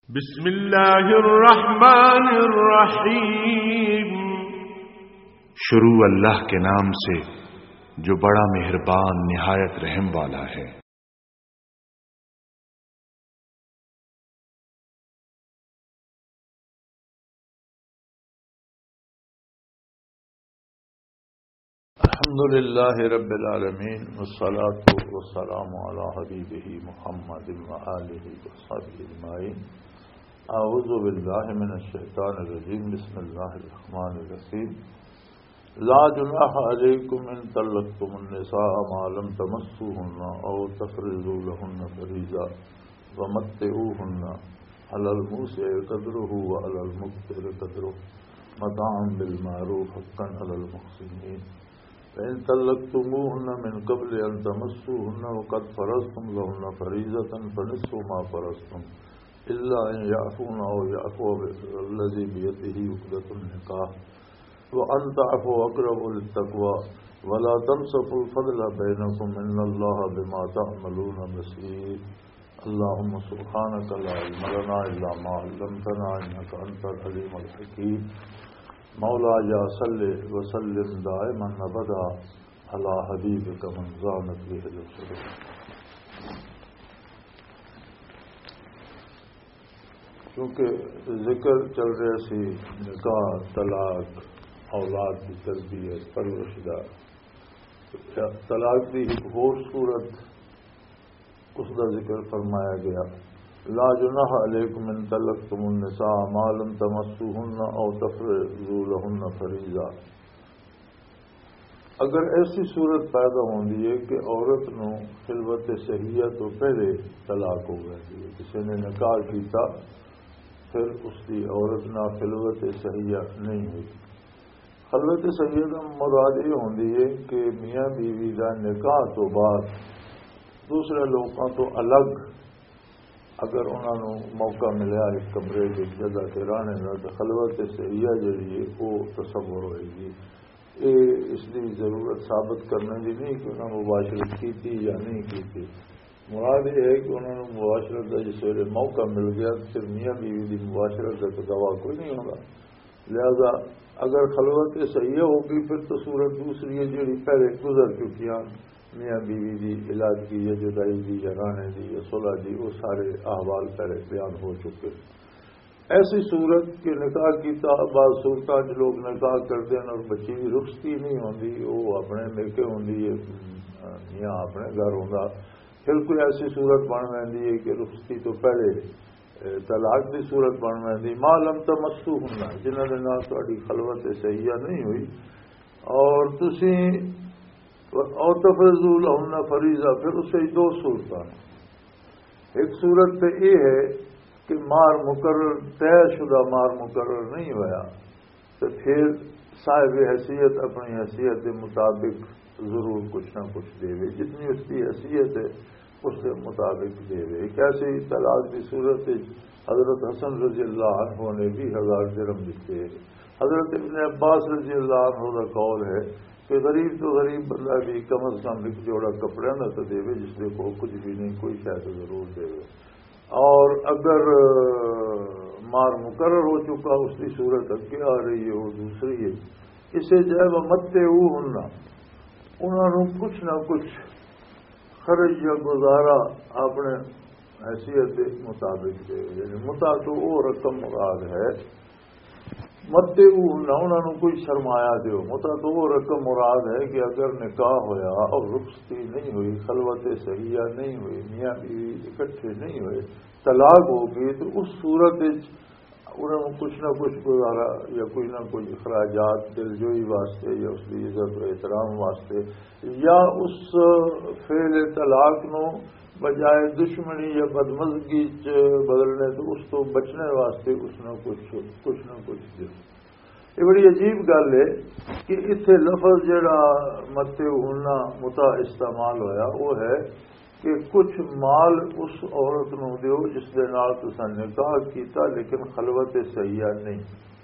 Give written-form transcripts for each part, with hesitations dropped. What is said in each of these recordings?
بسم اللہ الرحمن الرحیم۔ شروع اللہ کے نام سے جو بڑا مہربان نہایت رحم والا ہے۔ الحمدللہ رب العالمین والصلاة والسلام علی حبیبہ محمد وآلہ وصحبہ اجمعین۔ اعوذ باللہ من الشیطان الرجیم، بسم اللہ الرحمن الرحیم۔ لا جناح علیکم ان طلقتم النساء ما لم تمسوهن او تفرضوا لهن فریضہ ومتعوهن علی الموسع قدره وعلی المقتر قدره متاعا بالمعروف حقا علی المحسنین۔ فإن طلقتموهن من قبل أن تمسوهن وقد فرضتم لهن فريضة فنصف ما فرضتم إلا أن يعفون أو يعفو الذي بيده عقدة النكاح وأن تعفوا أقرب للتقوى ولا تنسفوا الفضل بينكم إن الله بما تعملون بصير۔ اللهم سبحانك لا علم لنا إلا ما علمتنا إنك أنت العليم الحكيم۔ مولاي صل وسلم دائما ابدا على حبيبك من زانت به الرسل۔ چونکہ ذکر چل رہے سی نکاح، طلاق، اولاد کی تربیت، پرورشدہ، طلاق کی ایک اور صورت اس کا ذکر فرمایا گیا۔ لا جناح علیکم ان طلقتم النساء ما لم تمسوهن او تفرضوا لهن فریضہ۔ اگر ایسی صورت پیدا ہوندی ہے کہ عورت نو خلوت صحیحہ تو پہلے طلاق ہو گئی، کسی نے نکاح کیتا پھر اس کی عورت نہ خلوت صحیحہ نہیں ہوئی۔ خلوت صحیحہ کا مراد یہ ہوندی ہے کہ میاں بیوی کا نکاح تو بعد دوسرے لوگوں تو الگ اگر انہوں نے موقع ملیا ایک کمرے کی جگہ کے رہنے کا تو خلوت صحیحہ جڑی ہے وہ تصور ہوئے گی۔ یہ اس کی ضرورت ثابت کرنے کی نہیں کہ انہوں نے مباشرت کی تھی یا نہیں کی تھی، مراد یہ ہے کہ انہوں نے مباشرت کا جس ویلے موقع مل گیا پھر میاں بیوی کی مباشرت کا تو گواہ کوئی نہیں ہوگا۔ لہذا اگر خلوت صحیحہ ہوگی پھر تو صورت دوسری ہے جڑی پہلے گزر چکی ہیں، میاں بیوی کی علاج کی یا جدائی کی یا رانے کی یا صلح کی، وہ سارے احوال پہلے بیان ہو چکے۔ ایسی صورت کہ نکاح کی بعض صورتوں جو لوگ نکاح کرتے ہیں اور بچی کی رخصتی نہیں ہوتی، وہ اپنے میکے ہوندی ہے میاں اپنے گھر ہوندا، پھر کوئی ایسی صورت بن رہی ہے کہ رخصتی تو پہلے طلاق کی صورت بن رہی ما لم تمسوهن، جنہوں نے نہ تہاڈی خلوت صحیحہ نہیں ہوئی اور تسی اور تفرضوا لهن فریضہ، پھر اس سے دو صورتیں۔ ایک صورت تو یہ ہے کہ مار مقرر طے شدہ مار مقرر نہیں ہوا تو پھر صاحب حیثیت اپنی حیثیت کے مطابق ضرور کچھ نہ کچھ دے گے، جتنی اس کی حیثیت ہے اس کے مطابق دے گے۔ ایک ایسی طلاق کی صورت حضرت حسن رضی اللہ عنہ نے 20,000 درہم دیتے۔ حضرت ابن عباس رضی اللہ عنہ کا قول ہے کہ غریب تو غریب بندہ بھی کم از کم ایک جوڑا کپڑے نہ تو دے جس میں کو کچھ بھی نہیں کوئی شاید ضرور دے گا، اور اگر مار مقرر ہو چکا اس کی صورت اگے آ رہی ہے وہ دوسری ہے۔ اسے جو ہے متعوہن، انہوں نے کچھ نہ کچھ خرچ یا گزارا اپنے حیثیت کے مطابق دے، یعنی متع تو وہ رقم مراد ہے، متعوہن انہوں نے کوئی سرمایہ دیو، متع تو وہ رقم مراد ہے کہ اگر نکاح ہویا اور رخصتی نہیں ہوئی، خلوت صحیحہ نہیں ہوئی، میاں بیوی اکٹھے نہیں ہوئے، طلاق ہوگی تو اس صورت انہوں نے کچھ نہ کچھ گزارا یا کوئی نہ کوئی اخراجات دلجوئی واسطے یا اس کی عزت و احترام واسطے یا اس فعل طلاق نو بجائے دشمنی یا بدمزگی بدلنے تو اس تو بچنے واسطے کچھ نہ کچھ دے۔ یہ بڑی عجیب گل ہے کہ اتنے لفظ جڑا متعوہن متع استعمال ہویا وہ ہے کہ کچھ مال اس عورت نو دیو جس دے نال تساں نکاح کیتا لیکن خلوت صحیحہ نہیں۔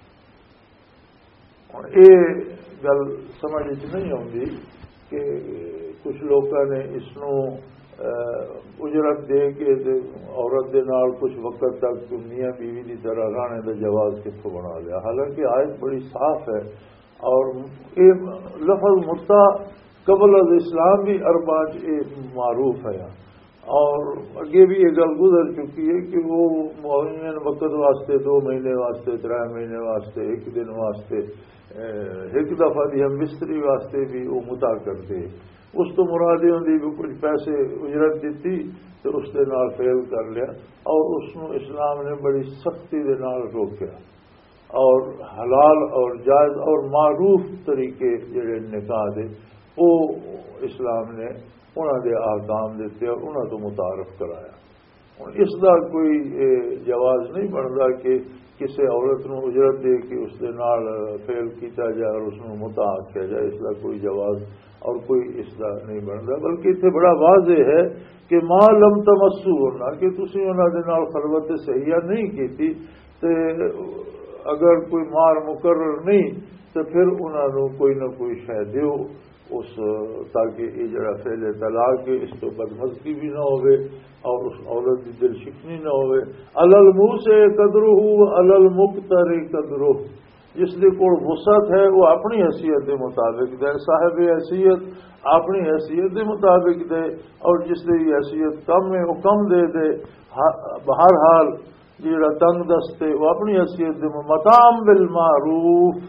اور یہ گل سمجھ نہیں آتی کہ کچھ لوگوں نے اس اجرت دے کے عورت دے نال کچھ وقت تک میاں بیوی کی طرح رہنے کا جواز کتوں بنا لیا. حالانکہ آیت بڑی صاف ہے اور یہ لفظ متا قبل از اسلام بھی ارباج معروف ہے اور اگے بھی یہ گل گزر چکی ہے کہ وہ معین وقت واسطے 2 مہینے واسطے 3 مہینے واسطے 1 دن واسطے ایک دفعہ دی ہم بستری واسطے بھی وہ متا کرتے. اس تو مراد ہوندی بھی کچھ پیسے اجرت دیتی تو اس دے نال فیل کر لیا اور اس کو اسلام نے بڑی سختی دے نال روکیا اور حلال اور جائز اور معروف طریقے جڑے نکاح دے وہ اسلام نے انہوں دے احکام دیتے اور انہوں تو متعارف کرایا. اس کا کوئی جواز نہیں بنتا کہ کسی عورت نو اجرت دے کے اس دے نال فیل کیتا جائے اور اس کو متا کیا جائے. اس کا کوئی جواز اور کوئی اس کا نہیں بنتا. بلکہ اتنے بڑا واضح ہے کہ ما لم تمسو ہونا کہ تسی انہوں دے نال خلوت صحیحہ نہیں کیتی تے اگر کوئی مار مقرر نہیں تو پھر انہوں نے کوئی نہ کوئی شے دیو اس تاکہ یہ جڑا فعل طلاق ہے اس تو بدمزگی بھی نہ ہوئے اور اس عورت کی دل شکنی نہ ہوئے. علل موسع قدرہ علل مقتر قدرہ. جس کے کول وسعت ہے وہ اپنی حیثیت کے مطابق دے, صاحب حیثیت اپنی حیثیت کے مطابق دے اور جس کی حیثیت کم ہے وہ کم دے دے. بہرحال جڑا تنگ دست ہے وہ اپنی حیثیت دے. متام بالمعروف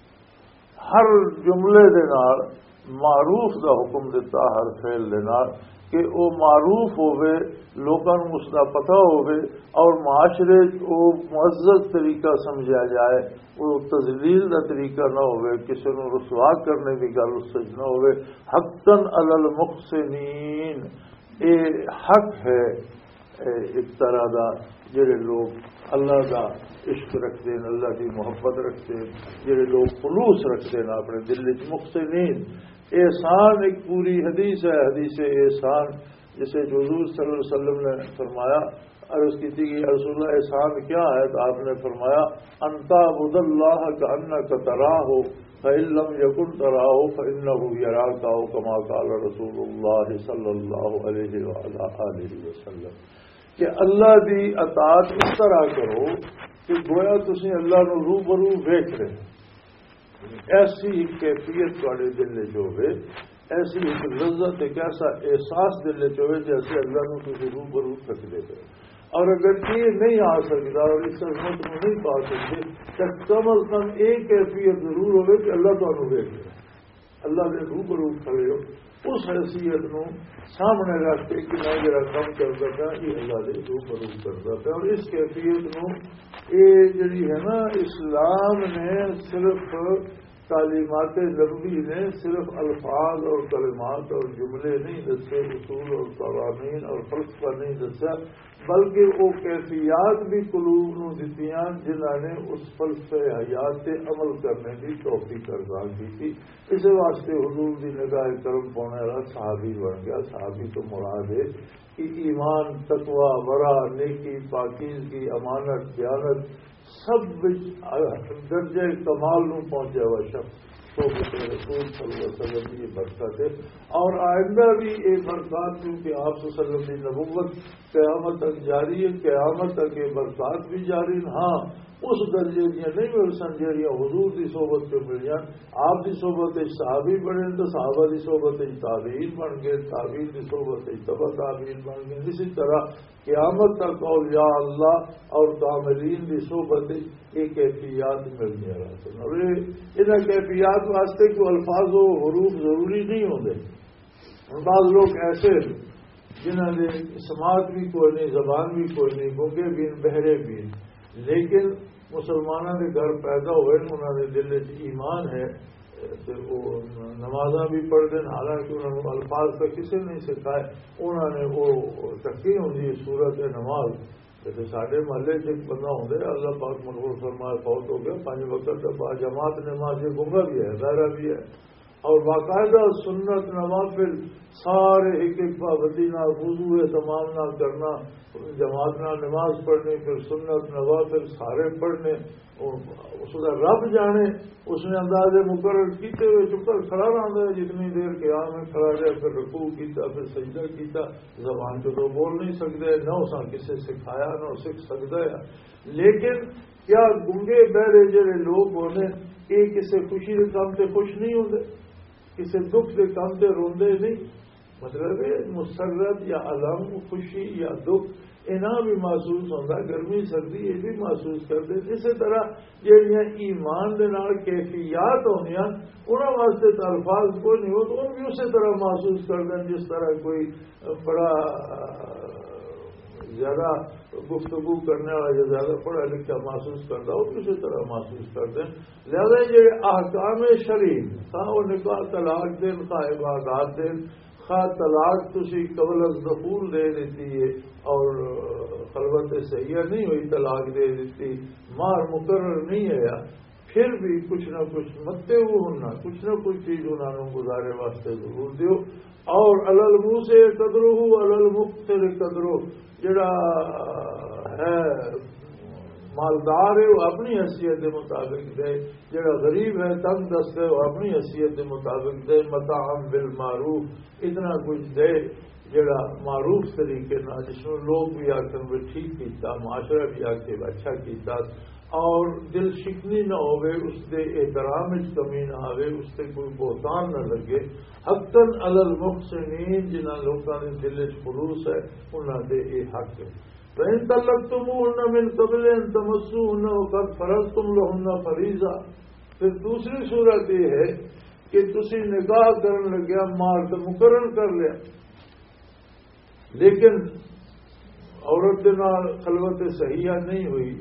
ہر جملے دے نال معروف دا حکم دیتا ہر فعل دے نال کہ وہ معروف ہوئے لوگوں کو اس کا پتہ ہوئے اور معاشرے وہ معزز طریقہ سمجھا جائے. وہ تذلیل کا طریقہ نہ ہوئے, کسی کو رسوا کرنے کی گل اس سے نہ ہوئے. حقاً علی المحسنین یہ حق ہے ایک طرح دا جڑے لوگ اللہ دا عشق رکھتے ہیں, اللہ کی محبت رکھتے ہیں, جڑے لوگ خلوص رکھتے ہیں اپنے دل میں. محسنین احسان ایک پوری حدیث ہے, حدیث احسان جسے حضور صلی اللہ علیہ وسلم نے فرمایا. عرض کی تھی کہ رسول اللہ احسان کیا ہے تو آپ نے فرمایا ان تعبد اللہ کأنک تراہ فإن لم یکن تراہ فإنہ یراک کما قال رسول اللہ صلی اللہ علیہ وآلہ وسلم کہ اللہ دی اطاعت اس طرح کرو کہ گویا تسی اللہ نو روبرو ویکھ رہے. ایسی کیفیت تھوڑے دل چ ہوے, ایسی ایک لذت ایک ایسا احساس دل چ ہوے جیسے اللہ نو تسی روبرو تک لے گئے. اور اگر یہ نہیں آ سکتا اور اس عظمت میں نہیں پا سکتے تو کم از کم ایک کیفیت ضرور ہوگی کہ اللہ تعالیٰ ویکھ رہے, اللہ نے روبرو کھڑے ہو اس حیثیت نو سامنے رکھ کے کہ میں جڑا کم کرتا تھا یہ اللہ نے روبرو کرتا تھا. اور اس کیفیت نو یہ جڑی ہے نا اسلام نے صرف تعلیمات نبوی نے صرف الفاظ اور کلمات اور جملے نہیں دسے, اصول اور قوانین اور فلسفہ نہیں دسا, بلکہ وہ کیفیات بھی قلوب نو دتیاں جنہاں نے اس فلسفے حیات سے عمل کرنے کی توفیق عطا کی تھی. اس واسطے حضور کی نگاہ کرم پانے والا صحابی بن گیا. صحابی تو مراد ہے کہ ایمان, تقوی, ورع, نیکی, پاکیزگی, امانت, دیانت سب درجہ کمال نو پہنچا ہوا شخص صحبت رسول صلی اللہ علیہ وسلم کی یہ برکت ہے. اور آئندہ بھی یہ برکات کیونکہ آپ صلی اللہ علیہ وسلم کی نبوت قیامت تک جاری ہے, قیامت تک یہ برکات بھی جاری. ہاں اس درجے دیا نہیں مل سن جہاں حضور کی صحبت پہ مل جان. آپ کی صحبت صحابی بنے تو صحابہ کی صحبت تابعین بن گئے, تابعین کی صحبت تبع تابعین بن گئے. اسی طرح قیامت تک اولیاء اللہ اور کاملین کی صحبت یہ کیفیات ملنے والا. اور ان کیفیات واسطے کوئی الفاظ و حروف ضروری نہیں ہوتے. بعض لوگ ایسے جنہوں نے سماعت بھی کوئی نہیں, زبان بھی کوئی نہیں, گونگے بھی بہرے بھی, لیکن مسلمانوں کے گھر پیدا ہوئے, انہوں نے دل ایمان ہے تو وہ نمازاں بھی پڑھ دیں, حالانکہ انہوں نے الفاظ کا کسی نہیں سکھائے. انہوں نے وہ تکی ہوتی صورت نماز جیسے سارے محلے سے ایک بندہ ہوں اللہ پاک مقبول فرمائے فوت ہو گیا 5 وقت جماعت نماز یہ گنگا بھی ہے, دائرہ بھی ہے, اور باقاعدہ سنت نوافل سارے ایک ایک پابندی نہ وضو تمام نہ کرنا، جماعت نہ نماز پڑھنے، پھر سنت نوافل سارے پڑھنے، اس کا رب جانے اس نے اندازے مقرر کیتے ہوئے چپ کر کھڑا رہتا ہے، جتنی دیر قیام میں کھڑا رہا، پھر رکوع کیتا، پھر سجدہ کیتا، زبان کو تو بول نہیں سکتے، نہ اسا کسے سکھایا نہ سکھ سکتا ہے۔ لیکن کیا گنگے بہرے جڑے لوگ ہونے یہ کسی خوشی کے کام سے خوش نہیں ہوتے، کسی دکھ کے کام سے روندے نہیں؟ مطلب ہے مسرت یا علم خوشی یا دکھ انہاں بھی محسوس ہوتا، گرمی سردی یہ بھی محسوس کرتے۔ اسی طرح جہاں ایمان دے نال کیفیات ہونی انہوں واسطے تو الفاظ کوئی نہیں ہو تو ان بھی اسی طرح محسوس کرتے جس طرح کوئی بڑا زیادہ گفتگو کرنے والا یا زیادہ پڑھا لکھا محسوس کرتا ہو اسی طرح محسوس کرتے ہیں۔ لہذا یہ احکام شرعی خواہ وہ نکاح طلاق دین، خواہ عبادات دین، خواہ طلاق تسی قبل از دخول دے دیتی ہے اور خلوت صحیح نہیں ہوئی طلاق دے دیتی، مہر مقرر نہیں ہے، پھر بھی کچھ نہ کچھ متے ہونا، کچھ نہ کچھ چیز انہوں نے گزارے واسطے ضرور دیو۔ اور الموسع سے قدرو المقتر قدرو، جڑا ہے مالدار ہے وہ اپنی حیثیت کے مطابق دے، جڑا غریب ہے تنگ دست ہے وہ اپنی حیثیت کے مطابق دے، متاعا بالمعروف اتنا کچھ دے جڑا معروف طریقے نہ، جس میں لوگ بھی آخر میں ٹھیک کیتا، معاشرہ بھی آخر اچھا کیتا، اور دل شکنی نہ ہوئے، اس دے احترام کمی نہ آئے، اس سے کوئی بہتان نہ لگے۔ حقاً علی المحسنین جنہاں لوگوں نے دل خلوص ہے انہاں دے یہ حق ہے۔ فَإِن طَلَّقْتُمُوهُنَّ مِن قَبْلِ أَن تَمَسُّوهُنَّ وَقَدْ فَرَضْتُمْ لَهُنَّ فَرِيضَةً، پھر دوسری صورت یہ ہے کہ تسی نکاح کرن لگیا، مہر تو مقرر کر لیا، لیکن عورت کے نال خلوت صحیحہ نہیں ہوئی،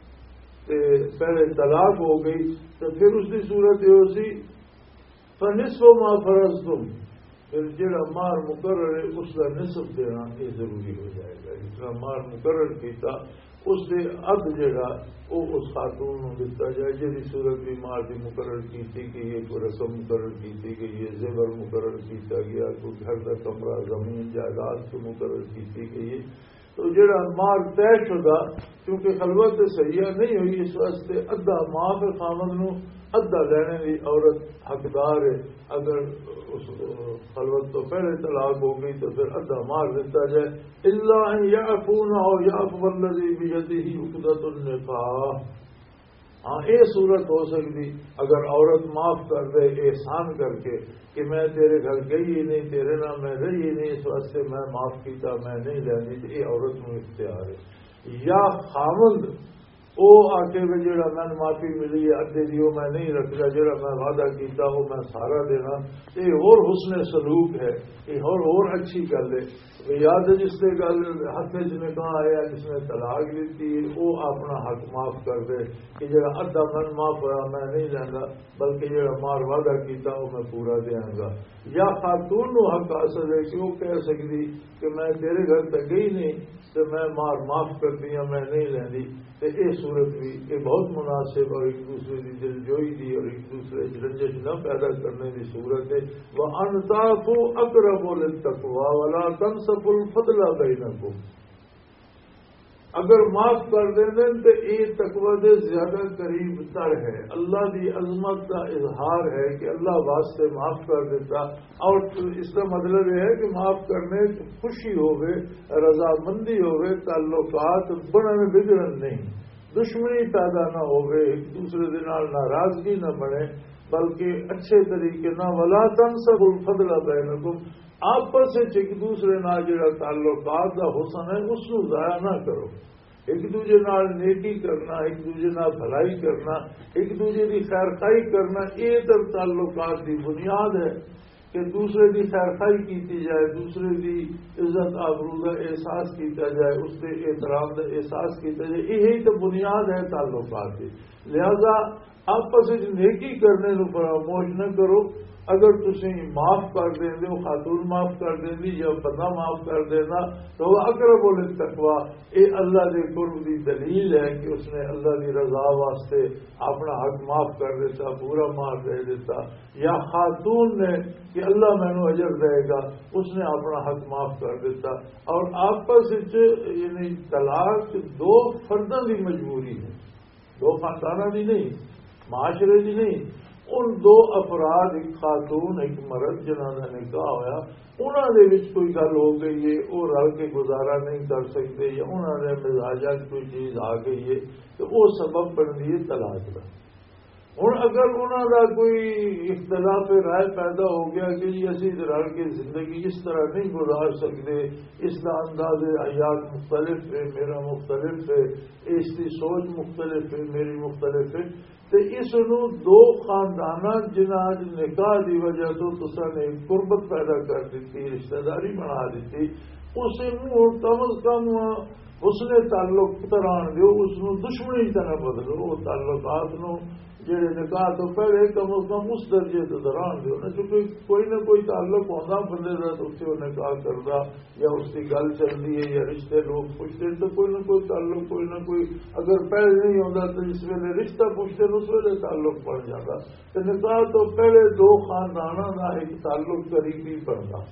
پہلے طلاق ہو گئی، تو پھر اس کی صورت یہ سی فَنِصْفُ مَا فَرَضْتُمْ، پھر جڑا مہر مقرر ہے اس کا نصف دینا یہ ضروری ہو جائے گا۔ جتنا مہر مقرر کیتا اس سے اد جڑا وہ اس خاتون کو دتا جائے، جی صورت بھی مہر کی مقرر کی تھی کہ یہ کوئی رقم مقرر کی تھی کہ یہ زیور مقرر کیتا گیا، کوئی گھر کا کمرہ زمین جائیداد کو مقرر کی تھی کہ یہ، تو جڑا مہر طے شدہ کیونکہ خلوت صحیحہ نہیں ہوئی اس واسطے ادھا ماں کے خامد نو ادھا لینے کی عورت حقدار ہے۔ اگر اس خلوت تو پہلے طلاق ہو گئی تو پھر ادھا مہر دیتا جائے، الا ان یعفون او یعفو الذی بیدہ عقدۃ النکاح۔ ہاں یہ صورت ہو سکتی اگر عورت معاف کر دے احسان کر کے کہ میں تیرے گھر گئی ہی نہیں، تیرے نام میں رہی ہی نہیں، اس واسطے میں معاف کیتا، میں نہیں لینی، یہ عورت میں اختیار ہے۔ یا خامند وہ آ کے جڑا میں معافی ملی ہے ادھے دیو میں نہیں رکھتا، جڑا میں وعدہ کیتا وہ میں سارا دینا، یہ اور حسن سلوک ہے، یہ اور اچھی گل ہے۔ یاد ہے جس نے گل حق نے کہا آیا جس نے طلاق دیتی وہ اپنا حق معاف کر دے کہ جڑا ادھا من معاف ہوا میں نہیں لینا، بلکہ جڑا مار وعدہ کیتا وہ میں پورا دیاں گا۔ یا خاتون نو حق حاصل ہے کہ وہ کہہ سکتی کہ میں تیرے گھر تک گئی نہیں تو میں مار معاف کر دیا، میں نہیں لینی، تو یہ صورت بھی یہ بہت مناسب اور ایک دوسرے کی دل جوئی دی اور ایک دوسرے کی رنجش نہ پیدا کرنے کی صورت ہے۔ وَأَن تَعْفُوا أَقْرَبُ لِلتَّقْوَىٰ وَلَا تَنسَفُوا الْفَضْلَ بَيْنَكُمْ، اگر معاف کر دیں تو یہ تقوی دے زیادہ قریب تر ہے، اللہ دی عظمت کا اظہار ہے کہ اللہ واسطے معاف کر دیتا، اور اس کا مطلب یہ ہے کہ معاف کرنے خوشی ہوئے، رضامندی ہوئے، تعلقات بڑھن بگڑن نہیں، دشمنی پیدا نہ ہوئے، ایک دوسرے دے نال ناراضگی نہ بنے، بلکہ اچھے طریقے نہ ولا تنسبوا الفضل بینکم، آپس ایک دوسرے نال جڑا تعلقات کا حسن ہے اس کو ضائع نہ کرو، ایک دوسرے نال نیکی کرنا، ایک دوسرے نال بھلائی کرنا، ایک دوسرے کی خیر خائی کرنا، یہ تو تعلقات کی بنیاد ہے کہ دوسرے کی خیر خائی کیتی جائے، دوسرے کی عزت آبرو کا احساس کیتا جائے، اس کے احترام کا احساس کیتا جائے، یہی تو بنیاد ہے تعلقات کی۔ لہذا آپس نیکی کرنے کو فراموش نہ کرو. اگر تسی معاف کر دیں دے خاتون معاف کر دیں دی یا بندہ معاف کر دینا تو وہ اقرب للتقویٰ. یہ اللہ کے قرب کی دلیل ہے کہ اس نے اللہ کی رضا واسطے اپنا حق معاف کر دیتا, پورا معاف دے دیتا. یا خاتون نے کہ اللہ مینو اجر دے گا, اس نے اپنا حق معاف کر دیتا. اور آپس یعنی طلاق دو فرداں کی مجبوری ہے, دو خاندانوں کی نہیں, معاشرے کی نہیں. ان دو افراد, ایک خاتون ایک مرد جنہاں دا نکاح ہویا, انہاں دے وچ کوئی گل ہو گئی ہے, وہ رل کے گزارا نہیں کر سکتے یا انہاں دے مزاجاں کوئی چیز آ گئی ہے تو وہ سبب بنتی ہے طلاق کا. ہوں اگر انہاں دا کوئی اختلاف رائے پیدا ہو گیا کہ جی اسی رل کے زندگی اس طرح نہیں گزار سکتے, اس کا انداز حیات مختلف ہے, میرا مختلف ہے, اس کی سوچ مختلف ہے, میری مختلف ہے, تو اس دو خاندانہ جنہاں نکاح دی وجہ تو تسا نے قربت پیدا کر دیتی, رشتہ داری بنا دیتی, اس کم از کم اس نے تعلق تران دیو, اس دشمنی طرح بدلو. وہ تعلقات نو جڑے نکاح تو پہلے کم از کم اس درجے تو دران دیو نا, چونکہ کوئی نہ کوئی تعلق ہوتا بندے کا تو اسے وہ نکاح کرتا یا اس کی گل چلتی ہے یا رشتے لوگ پوچھتے تو کوئی نہ کوئی تعلق, کوئی نہ کوئی اگر پہلے نہیں ہوتا تو جس ویلے رشتہ پوچھتے اس ویلے تعلق پڑ جاتا. تو نکاح تو پہلے دو خاندانوں کا ایک تعلق قریبی پڑتا.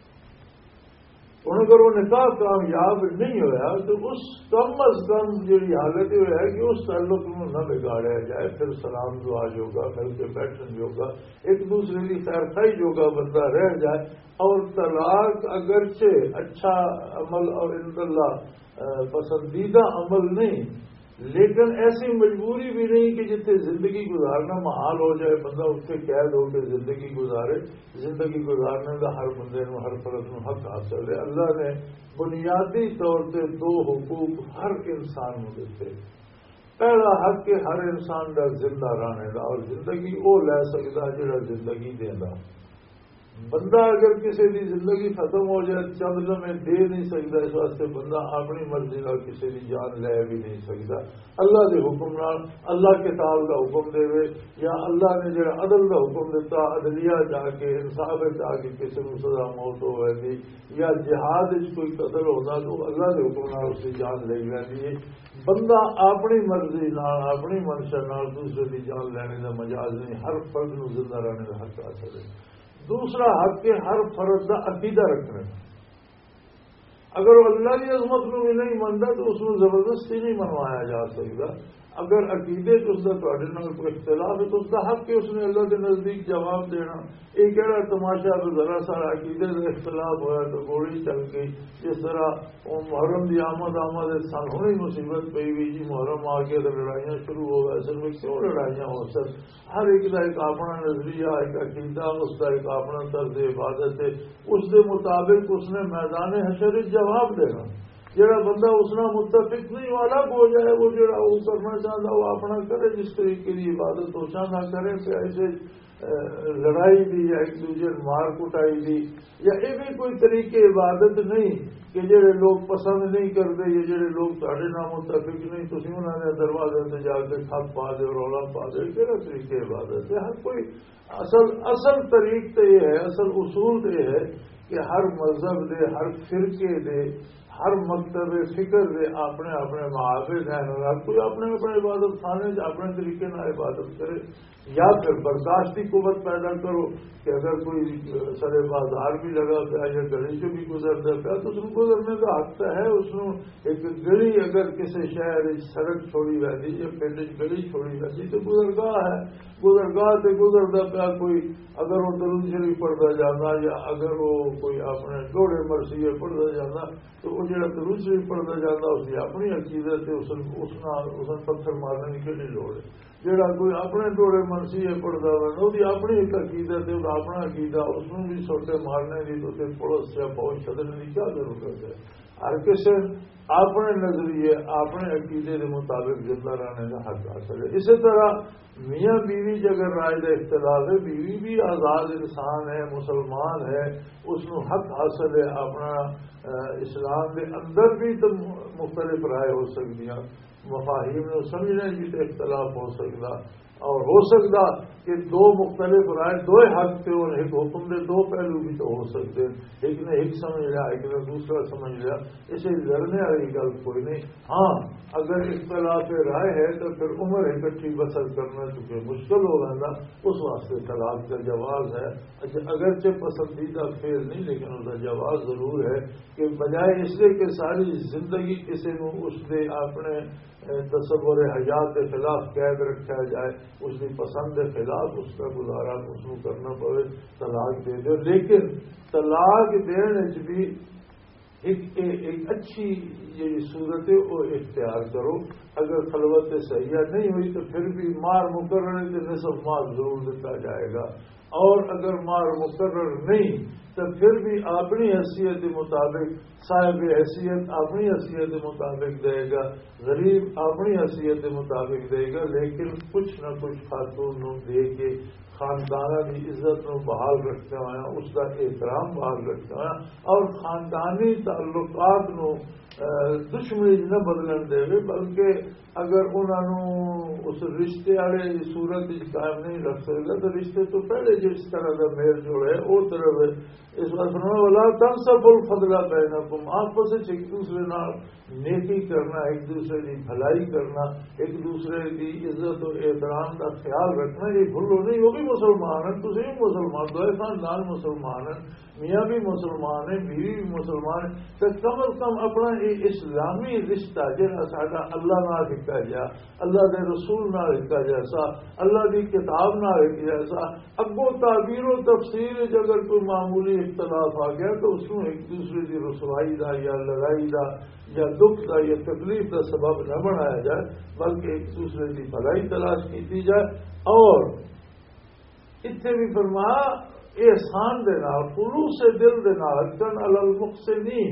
ہوں اگر وہ نکاح کامیاب نہیں ہوا تو اس کم از کم جی حالت یہ ہے کہ اس تعلق میں نہ بگاڑیا جائے, پھر سلام دعا جوگا مل کے بیٹھن جوگا ایک دوسرے کی خیر خائی جوگا بندہ رہ جائے. اور طلاق اگرچہ اچھا عمل اور عند اللہ پسندیدہ عمل نہیں, لیکن ایسی مجبوری بھی نہیں کہ جتنے زندگی گزارنا محال ہو جائے, بندہ اس سے قید ہو کے زندگی گزارے. زندگی گزارنے کا ہر بندے کو ہر فرد میں حق حاصل ہے. اللہ نے بنیادی طور سے دو حقوق ہر انسان کو دیتے. پہلا حق کہ ہر انسان کا زندہ رہنے کا, اور زندگی وہ لے سکتا جڑا زندگی دینا. بندہ اگر کسی کی زندگی ختم ہو جائے چند لمحے دے نہیں سکتا, اس واسطے بندہ اپنی مرضی کا کسی کی جان لے بھی نہیں سکتا. اللہ کے حکم نال, اللہ کتاب کا حکم دے یا اللہ نے جڑا عدل کا حکم دیتا, عدلیہ جا کے انصاف جا کے کسی کو سزا موت ہو گئی یا جہاد کوئی قتل ہوتا تو اللہ کے حکم نال اس کی جان لے جاتی ہے. بندہ اپنی مرضی نال اپنی منشا نال دوسرے کی جان لینے کا مجاز نہیں. ہر فرد کو زندہ رہنے کا حق حاصل ہے. دوسرا حق کہ ہر فرد کا عقیدہ رکھنا. اگر وہ اللہ کی عظمت کو بھی نہیں مانتا تو اس میں زبردستی نہیں منوایا جا سکتا. اگر عقیدے تو اس کا کوئی اختلاف ہے تو اس کا حق کہ اس نے اللہ کے نزدیک جواب دینا. یہ کہڑا تماشا تو ذرا سارا عقیدے کا اختلاف ہوا تو گولی چل گئی. جس طرح وہ محرم کی آمد سال ہونے مصیبت پی ہوئی جی, محرم آ گیا تو لڑائیاں شروع ہو گئے. اصل میں کیوں لڑائیاں ہو سر, ہر ایک کا ایک اپنا نظریہ, ایک عقیدہ, اس کا ایک اپنا طرز عبادت ہے. اس کے مطابق اس نے میدان حشر جواب دینا. جڑا بندہ اس نے متفق نہیں والا ہو جائے, وہ جڑا وہ کرنا چاہتا وہ اپنا کرے, جس طریقے کی عبادت ہو چاہتا کرے. کہ ایسے لڑائی دی یا ایک دوسرے مار کٹائی دی یا یہ بھی کوئی طریقے عبادت نہیں کہ جڑے لوگ پسند نہیں کرتے یا جڑے لوگ تھوڑے نہ متفق نہیں تو انہوں نے دروازے سے جا کے تھپ پا دے رولا پا دے. کہڑا طریقے عبادت ہے؟ ہر کوئی اصل طریق تو یہ ہے, اصل اصول تو یہ ہے کہ ہر مذہب دے, ہر فرقے دے, ہر مکتب فکر دے اپنے اپنے محافظ ہیں. ہر کوئی اپنے اپنے عبادت خانے اپنے طریقے نہ عبادت کرے. یا پھر برداشت کی قوت پیدا کرو کہ اگر کوئی سر بازار بھی لگا پیا یا گلی سے بھی گزرتا پیا تو اس کو گزرنے کا حق تو ہے. اس کو ایک گلی اگر کسی شہر سڑک چھوڑی رہتی یا پنڈ گلی چھوڑی رہتی تو گزرگاہ ہے. گزرگاہ سے گزرتا پیا کوئی اگر وہ درود شریف پڑھتا جانا یا اگر وہ کوئی اپنے جوڑے مرثیے پڑھتا جانا تو وہ جڑا درود شریف پڑھتا جانا اس کی اپنی عقیدت ہے, اس پتھر مارنے کی کہڑی لوڑ ہے. جڑا کوئی اپنے جوڑے مرثیے پڑھتا ہوا وہ اپنی ایک عقیدت ہے, اپنا عقیدہ, اس میں بھی سوٹے مارنے کی تو پڑوس یا فوج چھڈنے کی کیا ضرورت ہے. ہر کسی اپنے نظریے اپنے عقیدے کے مطابق زندہ رہنے کا حق حاصل ہے. اسی طرح میاں بیوی اگر رائے کا اختلاف ہے, بیوی بھی آزاد انسان ہے, مسلمان ہے, اس کو حق حاصل ہے. اپنا اسلام کے اندر بھی تو مختلف رائے ہو سکتی ہیں, مفاہیم نے سمجھنے کی تو اختلاف ہو سکتا. اور ہو سکتا کہ دو مختلف رائے دو حق تھے اور ایک حکم دے دو پہلو بھی تو ہو سکتے، ایک نے ایک سمجھ لیا ایک نے دوسرا سمجھ لیا، اسے لڑنے والی گل کوئی نہیں۔ ہاں اگر اختلاف رائے ہے تو پھر عمر اکٹھی بسر کرنا چونکہ مشکل ہوگا نا، اس واسطے طلاق کا جواز ہے، اگرچہ پسندیدہ فعل نہیں لیکن اس کا جواز ضرور ہے کہ بجائے اس لیے کہ ساری زندگی کسی کو اس نے اپنے تصور حیات کے خلاف قید رکھا جائے، اس کی پسند کے خلاف اس کا گزارا اس کو کرنا پڑے، طلاق دے دو۔ لیکن طلاق دینے بھی ایک اچھی یہ صورت ہے وہ اختیار کرو۔ اگر خلوت صحیح نہیں ہوئی تو پھر بھی مار مقرر ہے تو نصف مال ضرور دیتا جائے گا، اور اگر مار مقرر نہیں تو پھر بھی اپنی حیثیت کے مطابق صاحب حیثیت اپنی حیثیت کے مطابق دے گا، غریب اپنی حیثیت کے مطابق دے گا، لیکن کچھ نہ کچھ خاتون دے کے خاندانہ کی عزت نو بحال رکھتے ہوئے، اس کا احترام بحال رکھتے ہوئے، اور خاندانی تعلقات نو دشمنی نہ بدلن دے، بلکہ اگر انہوں اس رشتے والے صورت قائم نہیں رکھ سکتا تو رشتے تو پہلے جس طرح کا میل جوڑ ہے وہ طرف ہے۔ اس بات والا تنسب الفضل بینکم، آپس ایک دوسرے نال نیکی کرنا، ایک دوسرے کی بھلائی کرنا، ایک دوسرے کی عزت و احترام کا خیال رکھنا، یہ بھولو نہیں۔ وہ بھی مسلمان ہیں، تم بھی مسلمان، دو خاندان مسلمان ہیں، میاں بھی مسلمان ہیں، بیوی بھی مسلمان ہے، تو کم از کم اپنا یہ اسلامی رشتہ جہاں ساڈا اللہ نال رکھا جا، اللہ کے رسول نال رکھا جیسا، اللہ کی کتاب نال رکھا جیسا، اگو تعبیر و تفسیر اگر کوئی معمولی اختلاف آ گیا تو اس کو ایک دوسرے کی رسوائی دا یا لڑائی دا یا دکھ دا یا تکلیف کا سبب نہ بنایا جائے، بلکہ ایک دوسرے کی بھلائی تلاش کی جائے۔ اور اتنے بھی فرمایا احسان دے نال، خلوص دل دے نال، کن علی المحسنین،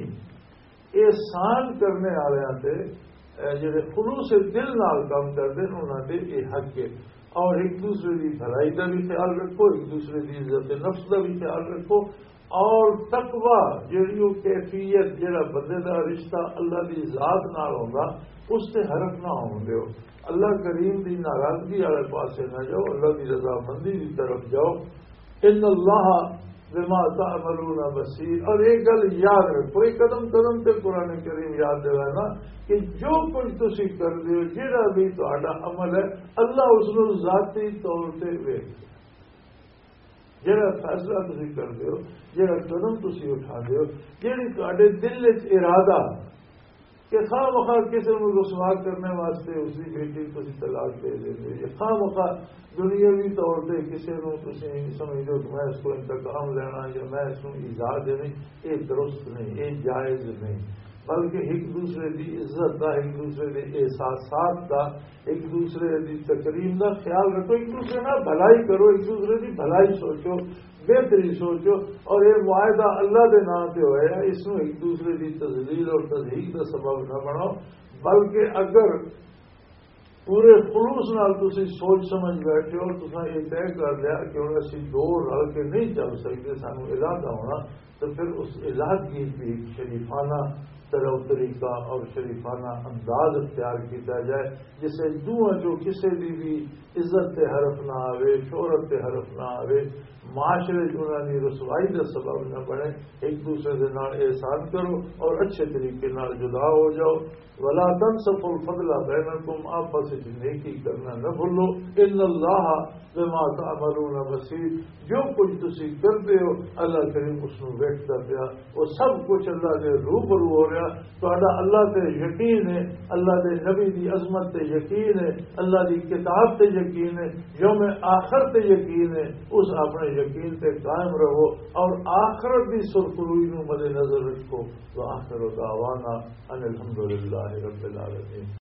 احسان کرنے والوں تے جڑے خلوص دل نال کام کرتے ہیں انہوں نے یہ حق ہے۔ اور ایک دوسرے کی بھلائی کا بھی خیال رکھو، ایک دوسرے کی عزت نفس کا بھی خیال رکھو، اور تقوی جڑی وہ کیفیت جڑا بندے کا رشتہ اللہ کی ذات نال ہوگا اس سے حرف نہ ہون دیو، اللہ کریم کی ناراضگی والے پاسے نہ جاؤ، اللہ کی رضامندی کی طرف جاؤ۔ ان اللہ بما تعملون بصیر۔ اور ایک گل یاد رکھو، ایک قدم قدم تے قرآن کریم یاد دلانا کہ جو کچھ تسی کر دیو، جہاں بھی تہاڈا عمل ہے اللہ اس کو ذاتی طور سے ویکھ، جہاں فیصلہ تسی کر دیو، جہاں قدم تسی اٹھا دیو، جہی تہاڈے دل وچ ارادہ کہ خواہ مخواہ کسی کو رسوا کرنے واسطے اس کی بیٹی کو طلاق دے دیں، یا خواہ مخواہ دنیاوی طور پہ کسی کو تھی سمجھ دو کہ میں اس کو انتقام لینا یا میں اس کو ایزا دینی، یہ درست نہیں، یہ جائز نہیں، بلکہ ایک دوسرے کی عزت کا، ایک دوسرے کے احساسات کا، ایک دوسرے کی تکریم کا خیال رکھو، ایک دوسرے نہ بھلائی کرو، ایک دوسرے کی بھلائی سوچو، بہتری سوچو، اور یہ معاہدہ اللہ کے نام سے ہوا، اس کو ایک دوسرے کی تذلیل اور تضحیق کا سبب نہ بناؤ، بلکہ اگر پورے خلوص نال تسی سوچ سمجھ بیٹھے اور تساں یہ طے کر لیا کہ ہوں اسی دو رل کے نہیں چل سکتے، سانو علیحدہ ہونا، تو پھر اس علیحدگی بھی شریفانہ طریقہ اور شریفانہ انداز اختیار کیا جائے، جس سے جو کسی بھی عزت سے حرف نہ آئے، شہرت سے حرف نہ آئے، معاشرے انہوں نے رسوائی کا سبب نہ بنے، ایک دوسرے کے نال احسان کرو اور اچھے طریقے نال جدا ہو جاؤ۔ ولا تنسفوا الفضل بینکم، آپس میں نیکی کرنا نہ بھولو، ان اللہ بما تعملون بصیر، جو کچھ تسی کرتے ہو اللہ کریم اس کو ویکھدا پیا، وہ سب کچھ اللہ کے روبرو ہو رہا، تہاڈا اللہ تے یقین ہے، اللہ دے نبی دی عظمت تے یقین ہے، اللہ دی کتاب تے یقین ہے، یوم آخر تے یقین ہے، اس اپنے یقین تے قائم رہو اور آخرت دی سرخروئی نو مد نظر رکھو۔ وآخر دعوانا ان الحمدللہ رب العالمین۔